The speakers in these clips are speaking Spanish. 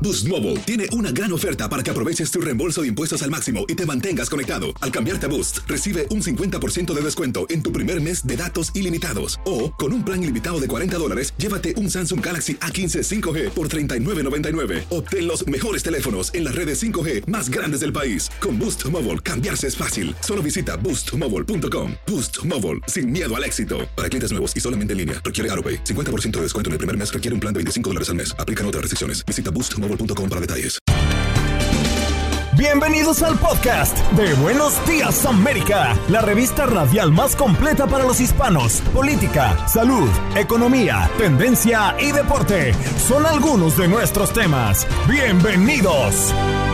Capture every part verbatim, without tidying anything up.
Boost Mobile tiene una gran oferta para que aproveches tu reembolso de impuestos al máximo y te mantengas conectado. Al cambiarte a Boost, recibe un cincuenta por ciento de descuento en tu primer mes de datos ilimitados. O, con un plan ilimitado de cuarenta dólares, llévate un Samsung Galaxy A quince cinco G por treinta y nueve noventa y nueve. Obtén los mejores teléfonos en las redes cinco G más grandes del país. Con Boost Mobile, cambiarse es fácil. Solo visita boost mobile punto com. Boost Mobile, sin miedo al éxito. Para clientes nuevos y solamente en línea, requiere AutoPay. cincuenta por ciento de descuento en el primer mes requiere un plan de veinticinco dólares al mes. Aplican otras restricciones. Visita boost mobile punto com para detalles. Bienvenidos al podcast de Buenos Días América, la revista radial más completa para los hispanos. Política, salud, economía, tendencia y deporte son algunos de nuestros temas. Bienvenidos.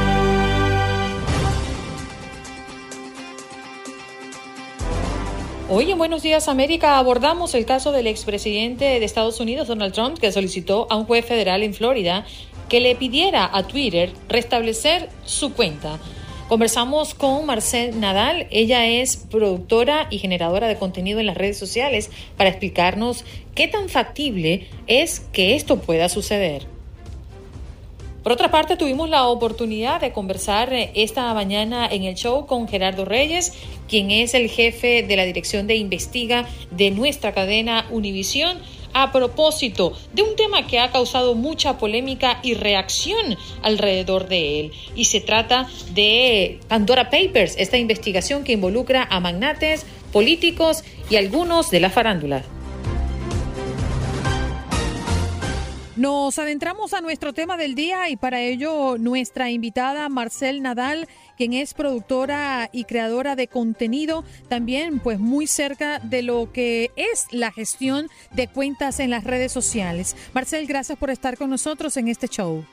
Hoy en Buenos Días América abordamos el caso del expresidente de Estados Unidos, Donald Trump, que solicitó a un juez federal en Florida que le pidiera a Twitter restablecer su cuenta. Conversamos con Marcel Nadal. Ella es productora y generadora de contenido en las redes sociales para explicarnos qué tan factible es que esto pueda suceder. Por otra parte, tuvimos la oportunidad de conversar esta mañana en el show con Gerardo Reyes, quien es el jefe de la Dirección de Investiga de nuestra cadena Univisión, a propósito de un tema que ha causado mucha polémica y reacción alrededor de él. Y se trata de Pandora Papers, esta investigación que involucra a magnates, políticos y algunos de la farándula. Nos adentramos a nuestro tema del día y para ello nuestra invitada Marcel Nadal, quien es productora y creadora de contenido, también pues muy cerca de lo que es la gestión de cuentas en las redes sociales. Marcel, gracias por estar con nosotros en este show.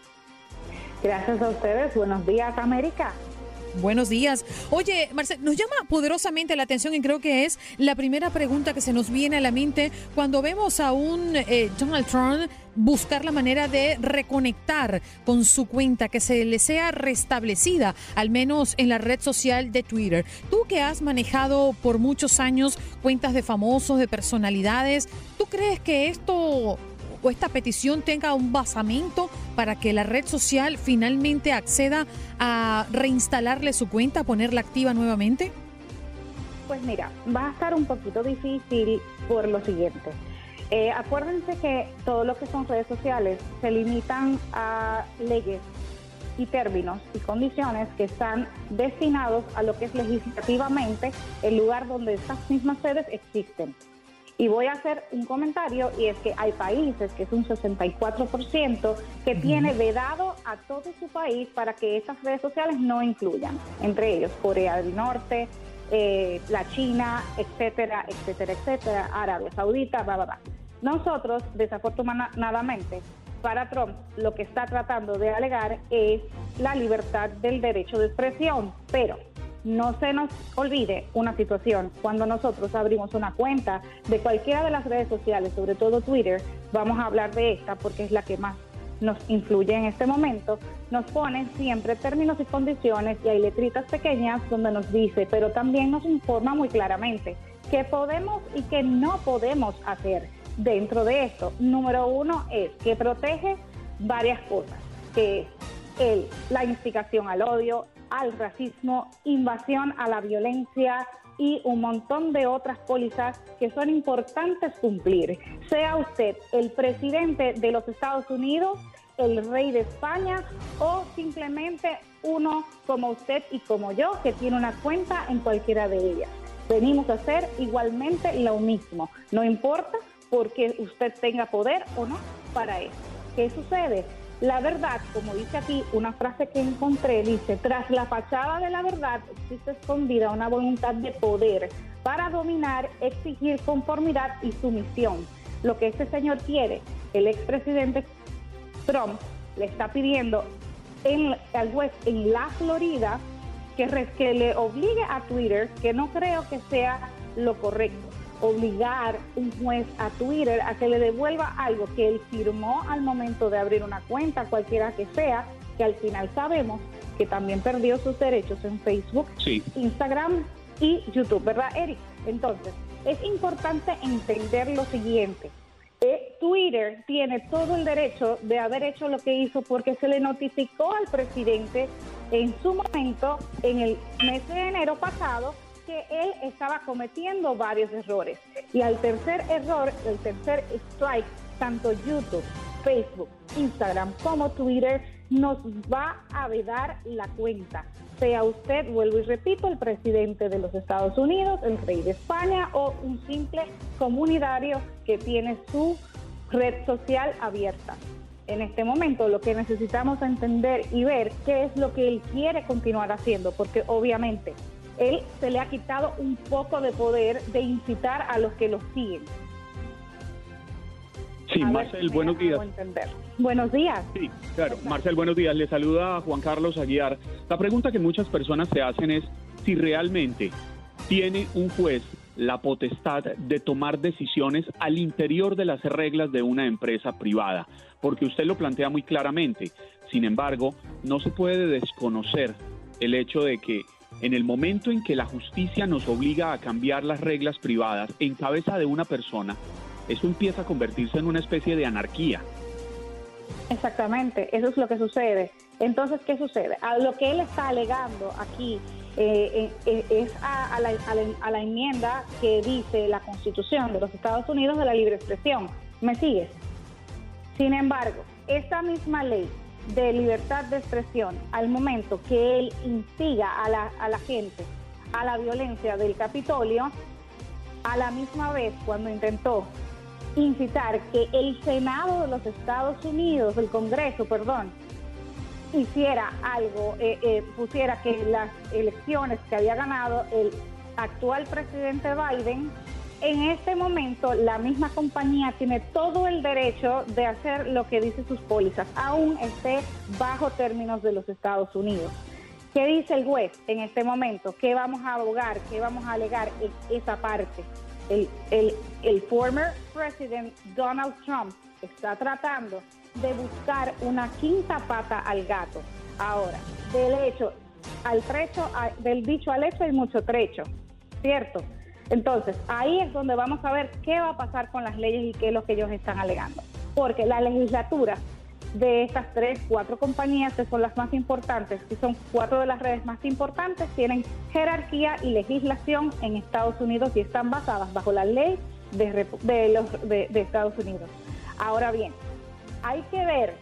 Gracias a ustedes. Buenos días, América. Buenos días. Oye, Marcel, nos llama poderosamente la atención y creo que es la primera pregunta que se nos viene a la mente cuando vemos a un eh, Donald Trump buscar la manera de reconectar con su cuenta, que se le sea restablecida, al menos en la red social de Twitter. Tú que has manejado por muchos años cuentas de famosos, de personalidades, ¿tú crees que esto o esta petición tenga un basamento para que la red social finalmente acceda a reinstalarle su cuenta, a ponerla activa nuevamente? Pues mira, va a estar un poquito difícil por lo siguiente. Eh, acuérdense que todo lo que son redes sociales se limitan a leyes y términos y condiciones que están destinados a lo que es legislativamente el lugar donde estas mismas redes existen. Y voy a hacer un comentario, y es que hay países, que es un sesenta y cuatro por ciento, que uh-huh. tiene vedado a todo su país para que estas redes sociales no incluyan. Entre ellos, Corea del Norte, eh, la China, etcétera, etcétera, etcétera, Arabia Saudita, bla, bla, bla. Nosotros, desafortunadamente, para Trump, lo que está tratando de alegar es la libertad del derecho de expresión, pero no se nos olvide una situación. Cuando nosotros abrimos una cuenta de cualquiera de las redes sociales, sobre todo Twitter, vamos a hablar de esta porque es la que más nos influye en este momento, nos ponen siempre términos y condiciones y hay letritas pequeñas donde nos dice, pero también nos informa muy claramente qué podemos y qué no podemos hacer dentro de esto. Número uno es que protege varias cosas, que es el, la instigación al odio, al racismo, invasión a la violencia y un montón de otras pólizas que son importantes cumplir. Sea usted el presidente de los Estados Unidos, el rey de España o simplemente uno como usted y como yo que tiene una cuenta en cualquiera de ellas. Venimos a hacer igualmente lo mismo. No importa porque usted tenga poder o no para eso. ¿Qué sucede? La verdad, como dice aquí, una frase que encontré, dice, tras la fachada de la verdad existe escondida una voluntad de poder para dominar, exigir conformidad y sumisión. Lo que este señor quiere, el expresidente Trump le está pidiendo en, al juez en la Florida que, que le obligue a Twitter, que no creo que sea lo correcto, obligar un juez a Twitter a que le devuelva algo que él firmó al momento de abrir una cuenta, cualquiera que sea, que al final sabemos que también perdió sus derechos en Facebook, sí. Instagram y YouTube, ¿verdad, Eric? Entonces, es importante entender lo siguiente. Eh, Twitter tiene todo el derecho de haber hecho lo que hizo porque se le notificó al presidente en su momento, en el mes de enero pasado, que él estaba cometiendo varios errores. Y al tercer error, el tercer strike, tanto YouTube, Facebook, Instagram como Twitter nos va a vedar la cuenta. Sea usted, vuelvo y repito, el presidente de los Estados Unidos, el rey de España o un simple comunitario que tiene su red social abierta. En este momento lo que necesitamos entender y ver qué es lo que él quiere continuar haciendo, porque obviamente él se le ha quitado un poco de poder de incitar a los que lo siguen. Sí, Marcel, buenos días. Buenos días. Sí, claro. Marcel, buenos días. Le saluda a Juan Carlos Aguiar. La pregunta que muchas personas se hacen es si realmente tiene un juez la potestad de tomar decisiones al interior de las reglas de una empresa privada, porque usted lo plantea muy claramente. Sin embargo, no se puede desconocer el hecho de que en el momento en que la justicia nos obliga a cambiar las reglas privadas en cabeza de una persona, eso empieza a convertirse en una especie de anarquía. Exactamente, eso es lo que sucede. Entonces, ¿qué sucede? A lo que él está alegando aquí eh, eh, es a, a, la, a, la, a la enmienda que dice la Constitución de los Estados Unidos de la libre expresión. ¿Me sigues? Sin embargo, esta misma ley de libertad de expresión, al momento que él instiga a la, a la gente a la violencia del Capitolio, a la misma vez cuando intentó incitar que el Senado de los Estados Unidos, el Congreso, perdón, hiciera algo, eh, eh, pusiera que las elecciones que había ganado el actual presidente Biden, en este momento la misma compañía tiene todo el derecho de hacer lo que dice sus pólizas, aún esté bajo términos de los Estados Unidos. ¿Qué dice el juez en este momento? ¿Qué vamos a abogar? ¿Qué vamos a alegar en esa parte? El, el, el former president Donald Trump está tratando de buscar una quinta pata al gato. Ahora, del hecho al trecho, a, del dicho al hecho hay mucho trecho, ¿cierto? Entonces, ahí es donde vamos a ver qué va a pasar con las leyes y qué es lo que ellos están alegando. Porque la legislatura de estas tres, cuatro compañías que son las más importantes, que son cuatro de las redes más importantes, tienen jerarquía y legislación en Estados Unidos y están basadas bajo la ley de, de, los, de, de Estados Unidos. Ahora bien, hay que ver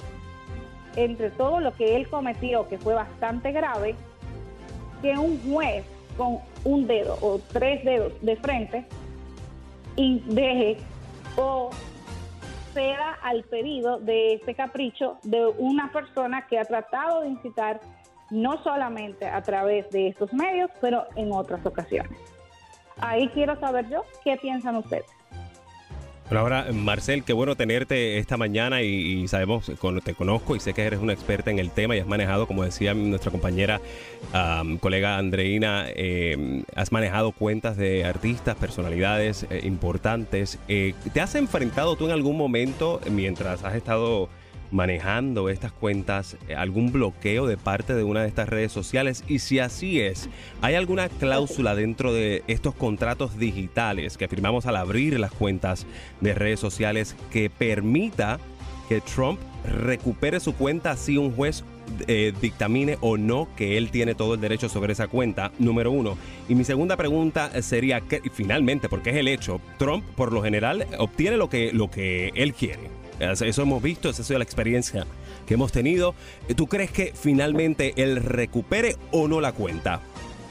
entre todo lo que él cometió, que fue bastante grave, que un juez con un dedo o tres dedos de frente y deje o ceda al pedido de este capricho de una persona que ha tratado de incitar no solamente a través de estos medios, pero en otras ocasiones. Ahí quiero saber yo, ¿qué piensan ustedes? Bueno, ahora, Marcel, qué bueno tenerte esta mañana y, y sabemos, te conozco y sé que eres una experta en el tema y has manejado, como decía nuestra compañera, um, colega Andreina, eh, has manejado cuentas de artistas, personalidades eh, importantes. Eh, ¿Te has enfrentado tú en algún momento, mientras has estado manejando estas cuentas, algún bloqueo de parte de una de estas redes sociales? Y si así es, ¿hay alguna cláusula dentro de estos contratos digitales que firmamos al abrir las cuentas de redes sociales que permita que Trump recupere su cuenta si un juez eh, dictamine o no que él tiene todo el derecho sobre esa cuenta? Número uno. Y mi segunda pregunta sería que, finalmente, porque es el hecho, Trump por lo general obtiene lo que, lo que él quiere. Eso hemos visto, esa ha sido la experiencia que hemos tenido. ¿Tú crees que finalmente él recupere o no la cuenta?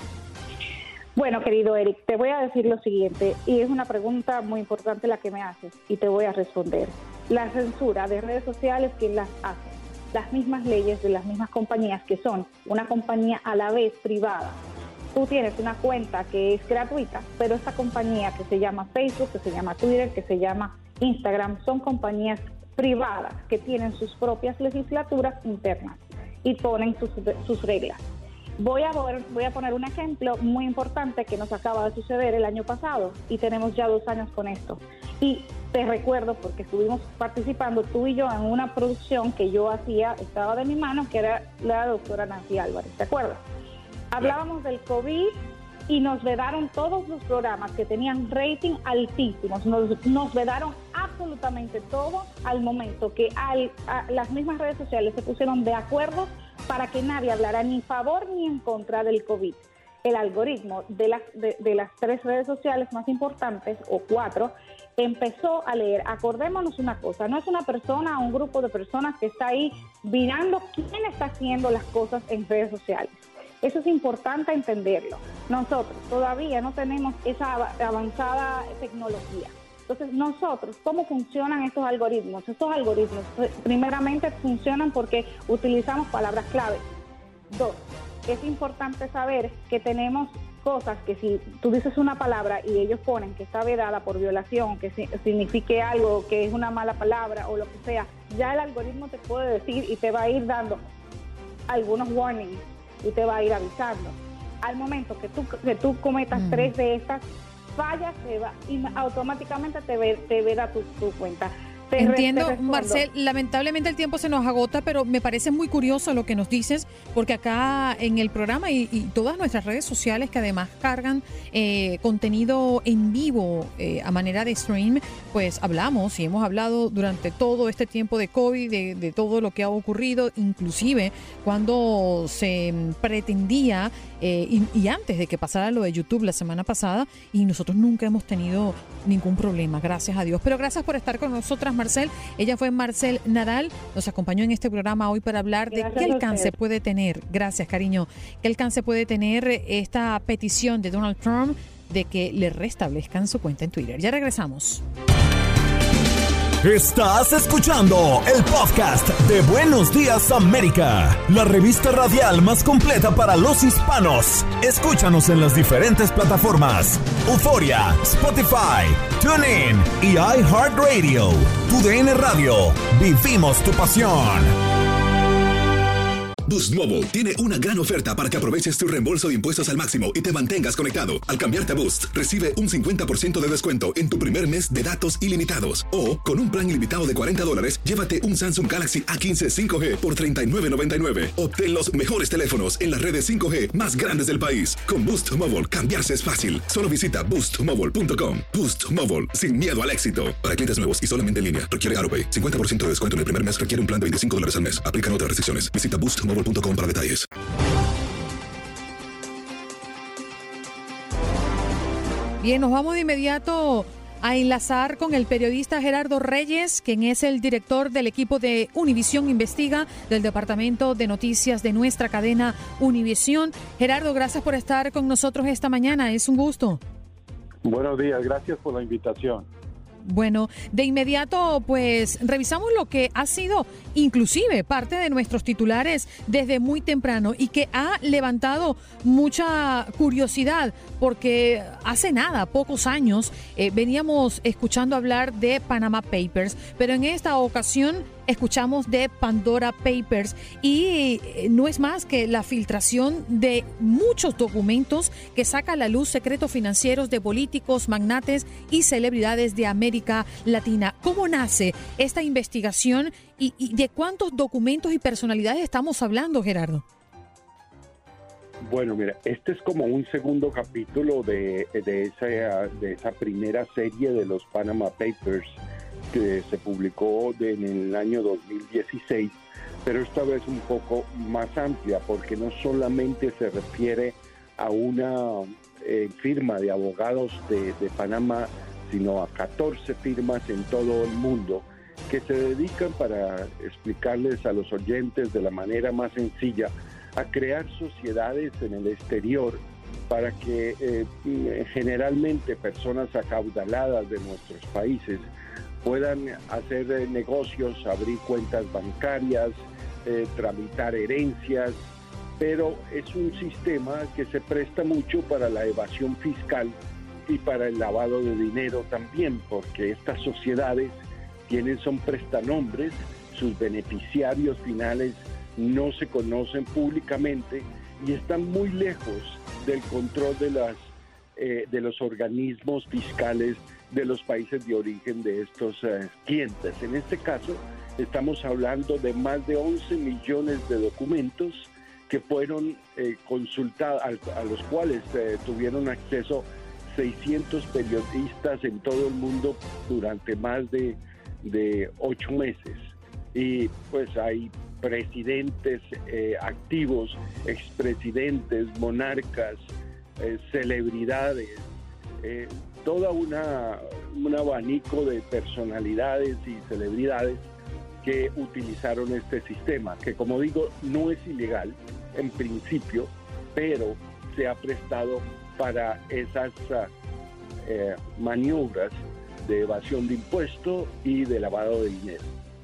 Bueno, querido Eric, te voy a decir lo siguiente, y es una pregunta muy importante la que me haces, y te voy a responder. La censura de redes sociales, ¿quién las hace? Las mismas leyes de las mismas compañías, que son una compañía a la vez privada. Tú tienes una cuenta que es gratuita, pero esta compañía que se llama Facebook, que se llama Twitter, que se llama Instagram, son compañías privadas que tienen sus propias legislaturas internas y ponen sus, sus reglas. Voy a, voy a poner un ejemplo muy importante que nos acaba de suceder el año pasado y tenemos ya dos años con esto. Y te recuerdo, porque estuvimos participando tú y yo en una producción que yo hacía, estaba de mi mano, que era la doctora Nancy Álvarez, ¿te acuerdas? Hablábamos del COVID y nos vedaron todos los programas que tenían rating altísimos, nos, nos vedaron absolutamente absolutamente todo al momento que al, a, las mismas redes sociales se pusieron de acuerdo para que nadie hablara ni en favor ni en contra del COVID. El algoritmo de las, de, de las tres redes sociales más importantes, o cuatro, empezó a leer. Acordémonos una cosa, no es una persona o un grupo de personas que está ahí mirando quién está haciendo las cosas en redes sociales. Eso es importante entenderlo. Nosotros todavía no tenemos esa avanzada tecnología. Entonces, nosotros, ¿cómo funcionan estos algoritmos? Estos algoritmos, primeramente, funcionan porque utilizamos palabras clave. Dos, es importante saber que tenemos cosas que si tú dices una palabra y ellos ponen que está vedada por violación, que si, signifique algo, que es una mala palabra o lo que sea, ya el algoritmo te puede decir y te va a ir dando algunos warnings y te va a ir avisando. Al momento que tú, que tú cometas mm. tres de estas fallas, te va, y automáticamente te, ve, te veda tu, tu cuenta. Te Entiendo, re, te Marcel, lamentablemente el tiempo se nos agota, pero me parece muy curioso lo que nos dices, porque acá en el programa y, y todas nuestras redes sociales que además cargan eh, contenido en vivo eh, a manera de stream, pues hablamos y hemos hablado durante todo este tiempo de COVID, de, de todo lo que ha ocurrido, inclusive cuando se pretendía eh, y, y antes de que pasara lo de YouTube la semana pasada, y nosotros nunca hemos tenido ningún problema, gracias a Dios. Pero gracias por estar con nosotras, Marcel. Ella fue Marcel Nadal, nos acompañó en este programa hoy para hablar de qué alcance puede tener, gracias cariño, qué alcance puede tener esta petición de Donald Trump de que le restablezcan su cuenta en Twitter. Ya regresamos. Estás escuchando el podcast de Buenos Días América, la revista radial más completa para los hispanos. Escúchanos en las diferentes plataformas: Euforia, Spotify, TuneIn y iHeartRadio. Tu D N Radio. Vivimos tu pasión. Boost Mobile tiene una gran oferta para que aproveches tu reembolso de impuestos al máximo y te mantengas conectado. Al cambiarte a Boost, recibe un cincuenta por ciento de descuento en tu primer mes de datos ilimitados. O, con un plan ilimitado de cuarenta dólares, llévate un Samsung Galaxy A quince cinco G por treinta y nueve noventa y nueve. Obtén los mejores teléfonos en las redes cinco G más grandes del país. Con Boost Mobile, cambiarse es fácil. Solo visita boost mobile punto com. Boost Mobile, sin miedo al éxito. Para clientes nuevos y solamente en línea, requiere AutoPay. cincuenta por ciento de descuento en el primer mes requiere un plan de veinticinco dólares al mes. Aplican otras restricciones. Visita boost mobile punto com para detalles. Bien, nos vamos de inmediato a enlazar con el periodista Gerardo Reyes, quien es el director del equipo de Univisión Investiga del Departamento de Noticias de nuestra cadena Univisión. Gerardo, gracias por estar con nosotros esta mañana, es un gusto. Buenos días, gracias por la invitación. Bueno, de inmediato, pues, revisamos lo que ha sido inclusive parte de nuestros titulares desde muy temprano y que ha levantado mucha curiosidad porque hace nada, pocos años, eh, veníamos escuchando hablar de Panama Papers, pero en esta ocasión escuchamos de Pandora Papers y no es más que la filtración de muchos documentos que saca a la luz secretos financieros de políticos, magnates y celebridades de América Latina. ¿Cómo nace esta investigación y, y de cuántos documentos y personalidades estamos hablando, Gerardo? Bueno, mira, este es como un segundo capítulo de, de, esa, de esa primera serie de los Panama Papers que se publicó de, en el año dos mil dieciséis, pero esta vez un poco más amplia porque no solamente se refiere a una eh, firma de abogados de, de Panamá, sino a catorce firmas en todo el mundo que se dedican, para explicarles a los oyentes de la manera más sencilla, a crear sociedades en el exterior para que eh, generalmente personas acaudaladas de nuestros países puedan hacer eh, negocios, abrir cuentas bancarias, eh, tramitar herencias, pero es un sistema que se presta mucho para la evasión fiscal y para el lavado de dinero también, porque estas sociedades tienen, son prestanombres, sus beneficiarios finales no se conocen públicamente y están muy lejos del control de las eh, de los organismos fiscales de los países de origen de estos eh, clientes. En este caso, estamos hablando de más de once millones de documentos que fueron eh, consultados, a, a los cuales eh, tuvieron acceso seiscientos periodistas en todo el mundo durante más de de ocho meses. Y pues hay presidentes eh, activos, expresidentes, monarcas, eh, celebridades, eh, toda una un abanico de personalidades y celebridades que utilizaron este sistema, que como digo, no es ilegal en principio, pero se ha prestado para esas uh, eh, maniobras de evasión de impuestos y de lavado de dinero.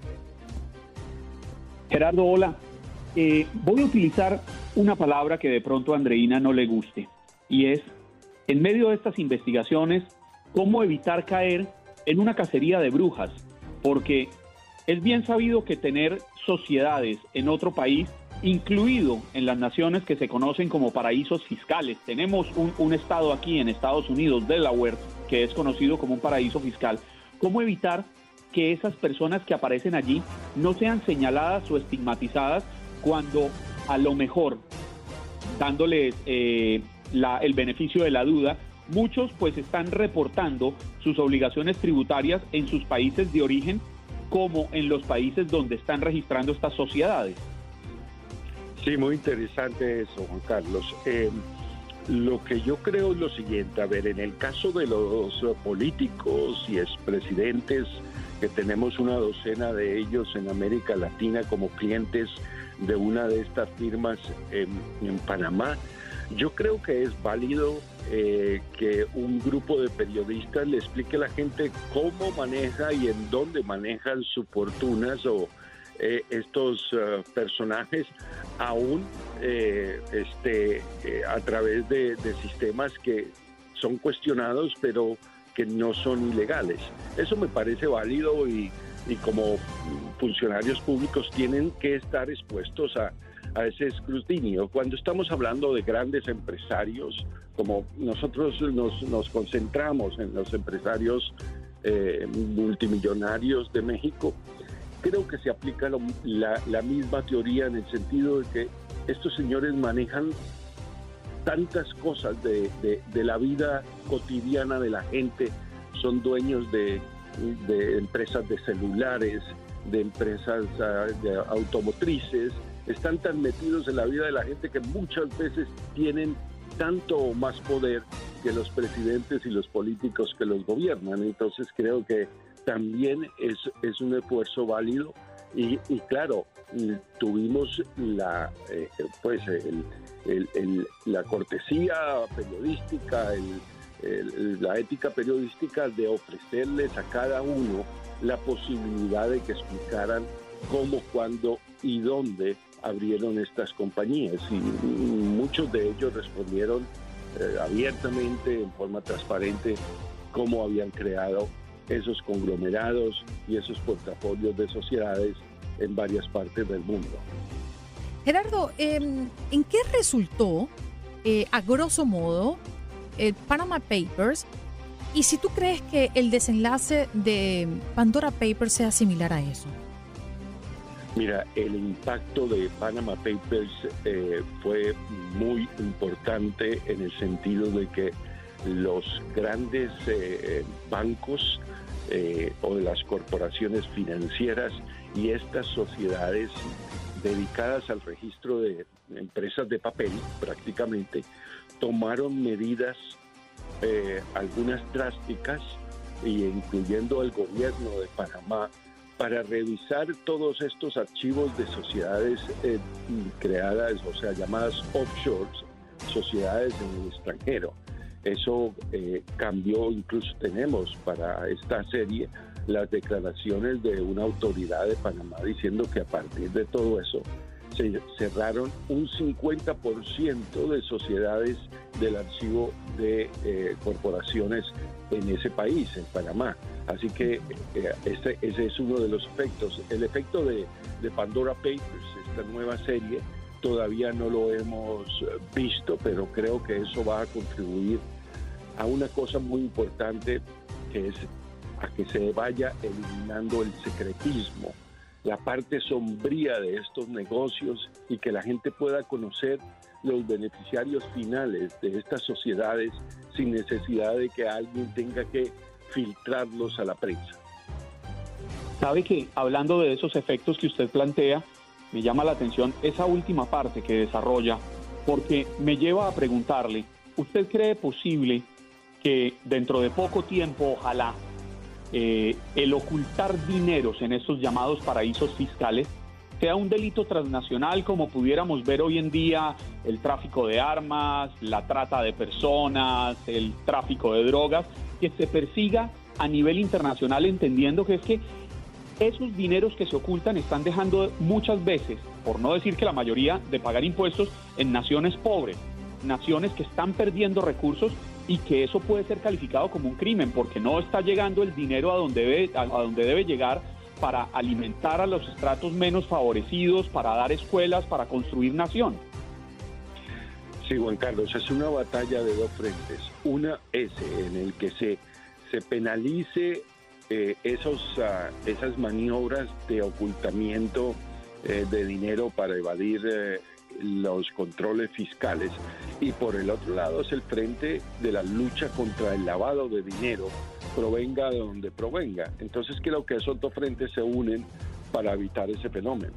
Gerardo, hola. Eh, voy a utilizar una palabra que de pronto a Andreina no le guste, y es, en medio de estas investigaciones, cómo evitar caer en una cacería de brujas, porque es bien sabido que tener sociedades en otro país, incluido en las naciones que se conocen como paraísos fiscales, tenemos un, un estado aquí en Estados Unidos, Delaware, que es conocido como un paraíso fiscal, ¿cómo evitar que esas personas que aparecen allí no sean señaladas o estigmatizadas cuando a lo mejor, dándoles eh, la, el beneficio de la duda, muchos pues están reportando sus obligaciones tributarias en sus países de origen como en los países donde están registrando estas sociedades? Sí, muy interesante eso, Juan Carlos. Eh, lo que yo creo es lo siguiente, a ver, en el caso de los políticos y expresidentes, que tenemos una docena de ellos en América Latina como clientes de una de estas firmas en, en Panamá, yo creo que es válido eh, que un grupo de periodistas le explique a la gente cómo maneja y en dónde manejan sus fortunas o eh, estos uh, personajes, aún eh, este, eh, a través de, de sistemas que son cuestionados, pero que no son ilegales. Eso me parece válido y, y como funcionarios públicos tienen que estar expuestos a, a ese escrutinio. Cuando estamos hablando de grandes empresarios, como nosotros nos, nos concentramos en los empresarios eh, multimillonarios de México, creo que se aplica lo, la, la misma teoría en el sentido de que estos señores manejan tantas cosas de, de, de la vida cotidiana de la gente, son dueños de, de empresas de celulares, de empresas uh, de automotrices, están tan metidos en la vida de la gente que muchas veces tienen tanto o más poder que los presidentes y los políticos que los gobiernan. Entonces creo que también es, es un esfuerzo válido y, y claro, tuvimos la, eh, pues el, el, el, la cortesía periodística, el, el, la ética periodística de ofrecerles a cada uno la posibilidad de que explicaran cómo, cuándo y dónde abrieron estas compañías, y muchos de ellos respondieron eh, abiertamente, en forma transparente, cómo habían creado esos conglomerados y esos portafolios de sociedades en varias partes del mundo. Gerardo, eh, ¿en qué resultó, eh, a grosso modo, el Panama Papers? Y si tú crees que el desenlace de Pandora Papers sea similar a eso. Mira, el impacto de Panama Papers eh, fue muy importante en el sentido de que los grandes eh, bancos eh, o las corporaciones financieras y estas sociedades dedicadas al registro de empresas de papel, prácticamente, tomaron medidas, eh, algunas drásticas, y incluyendo el gobierno de Panamá, para revisar todos estos archivos de sociedades eh, creadas, o sea, llamadas offshores, sociedades en el extranjero. Eso eh, cambió, incluso tenemos para esta serie las declaraciones de una autoridad de Panamá diciendo que a partir de todo eso se cerraron un cincuenta por ciento de sociedades del archivo de eh, corporaciones en ese país, en Panamá. Así que eh, ese, ese es uno de los efectos. El efecto de, de Pandora Papers, esta nueva serie, todavía no lo hemos visto, pero creo que eso va a contribuir a una cosa muy importante, que es a que se vaya eliminando el secretismo, la parte sombría de estos negocios, y que la gente pueda conocer los beneficiarios finales de estas sociedades sin necesidad de que alguien tenga que filtrarlos a la prensa. Sabe que hablando de esos efectos que usted plantea, me llama la atención esa última parte que desarrolla, porque me lleva a preguntarle, ¿usted cree posible que dentro de poco tiempo, ojalá, eh, el ocultar dineros en estos llamados paraísos fiscales sea un delito transnacional como pudiéramos ver hoy en día el tráfico de armas, la trata de personas, el tráfico de drogas, que se persiga a nivel internacional, entendiendo que es que esos dineros que se ocultan están dejando muchas veces, por no decir que la mayoría, de pagar impuestos en naciones pobres, naciones que están perdiendo recursos y que eso puede ser calificado como un crimen porque no está llegando el dinero a donde debe, a donde debe llegar para alimentar a los estratos menos favorecidos, para dar escuelas, para construir nación. Sí, Juan Carlos, es una batalla de dos frentes. Una es en el que se, se penalice eh, esos, uh, esas maniobras de ocultamiento eh, de dinero para evadir eh, los controles fiscales, y por el otro lado es el frente de la lucha contra el lavado de dinero, provenga de donde provenga. Entonces creo que esos dos frentes se unen para evitar ese fenómeno.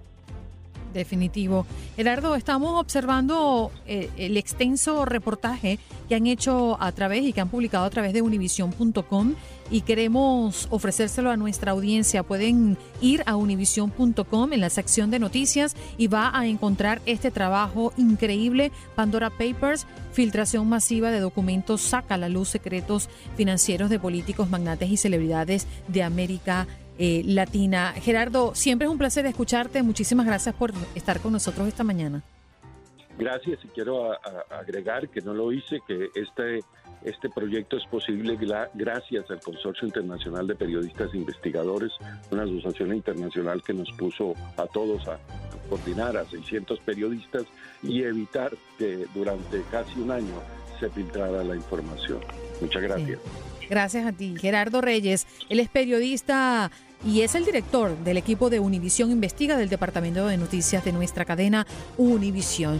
Definitivo. Gerardo, estamos observando eh, el extenso reportaje que han hecho a través y que han publicado a través de univision punto com y queremos ofrecérselo a nuestra audiencia. Pueden ir a univision punto com en la sección de noticias y va a encontrar este trabajo increíble, Pandora Papers, filtración masiva de documentos, saca a la luz secretos financieros de políticos, magnates y celebridades de América Eh, Latina. Gerardo, siempre es un placer escucharte. Muchísimas gracias por estar con nosotros esta mañana. Gracias, y quiero a, a agregar que no lo hice, que este, este proyecto es posible gra- gracias al Consorcio Internacional de Periodistas e Investigadores, una asociación internacional que nos puso a todos a, a coordinar a seiscientos periodistas y evitar que durante casi un año se filtrara la información. Muchas gracias. Sí. Gracias a ti, Gerardo Reyes. Él es periodista y es el director del equipo de Univision Investiga del Departamento de Noticias de nuestra cadena Univision.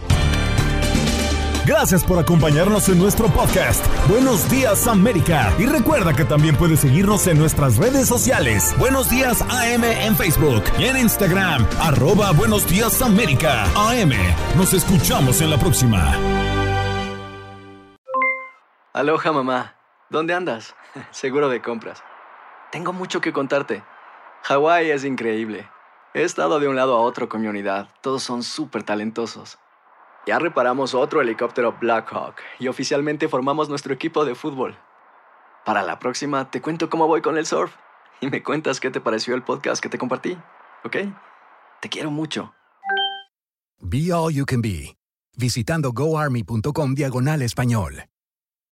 Gracias por acompañarnos en nuestro podcast. Buenos Días América. Y recuerda que también puedes seguirnos en nuestras redes sociales. Buenos Días A M en Facebook y en Instagram. Arroba Buenos Días América. A M. Nos escuchamos en la próxima. Aloha, mamá. ¿Dónde andas? Seguro de compras. Tengo mucho que contarte. Hawái es increíble. He estado de un lado a otro con mi unidad. Todos son súper talentosos. Ya reparamos otro helicóptero Blackhawk y oficialmente formamos nuestro equipo de fútbol. Para la próxima te cuento cómo voy con el surf y me cuentas qué te pareció el podcast que te compartí, ¿ok? Te quiero mucho. Be All You Can Be. Visitando goarmy punto com diagonal español.